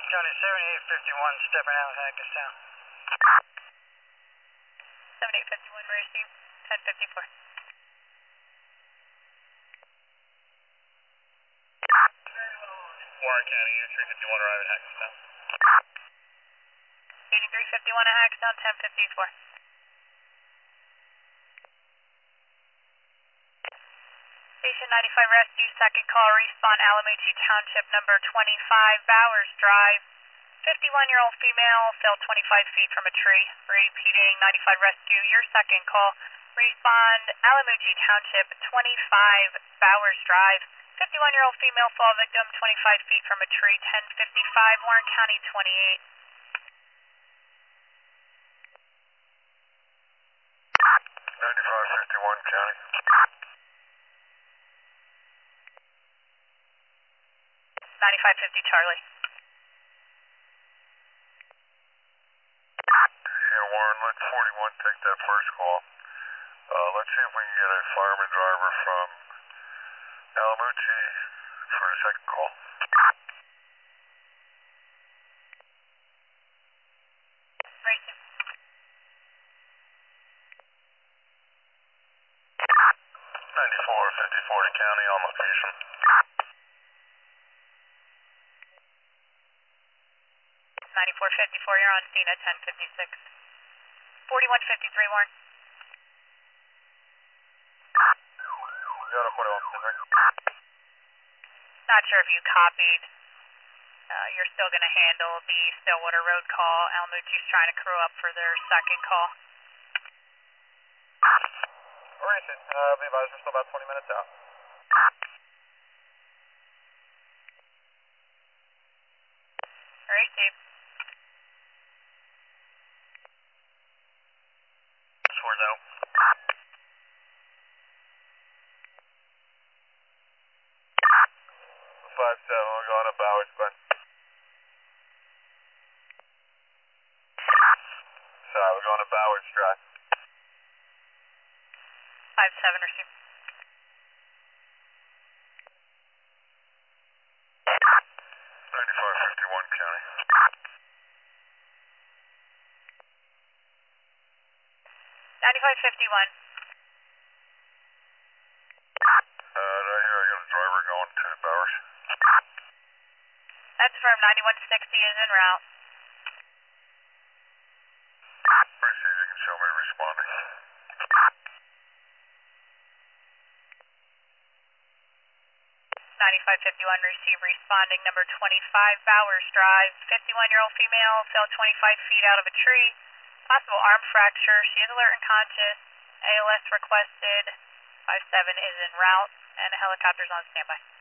County 7851, stepping out with Hackettstown. 7851, receive 1054. Warren County, Unit 351, arrive at Hackettstown. Unit 351 at Hackettstown, 1054. Station 95 Rescue, second call, respawn Alamucci Township, number 25, Bowers Drive. 51-year-old female fell 25 feet from a tree. Repeating, 95 Rescue, your second call. Respond Alamucci Township, 25, Bowers Drive. 51-year-old female fall victim 25 feet from a tree, 1055, Warren County 28. 9551 County. 9550 Charlie. Yeah, Warren, let 41 take that first call. Let's see if we can get a fireman driver from Alamucci for the second call. Racing. 9450 40 County on location. 9454, you're on scene at 1056. 4153, Warren. Got a 41, right? Not sure if you copied. You're still going to handle the Stillwater Road call. Alamucci's trying to crew up for their second call. Racing, be advised we're still about 20 minutes out. Receive. Swears out. 57, we're going to Bowers, but. Sorry, we're going to Bowers Drive. 57, receive. 9551 County. 9551. Right here, I got a driver going to Bowers. That's from 9160 is en route. Receive, you can show me responding. 9551, receive responding number 25, Bowers Drive. 51-year-old female fell 25 feet out of a tree. Possible arm fracture. She is alert and conscious. ALS requested. 57 is en route, and a helicopter's on standby.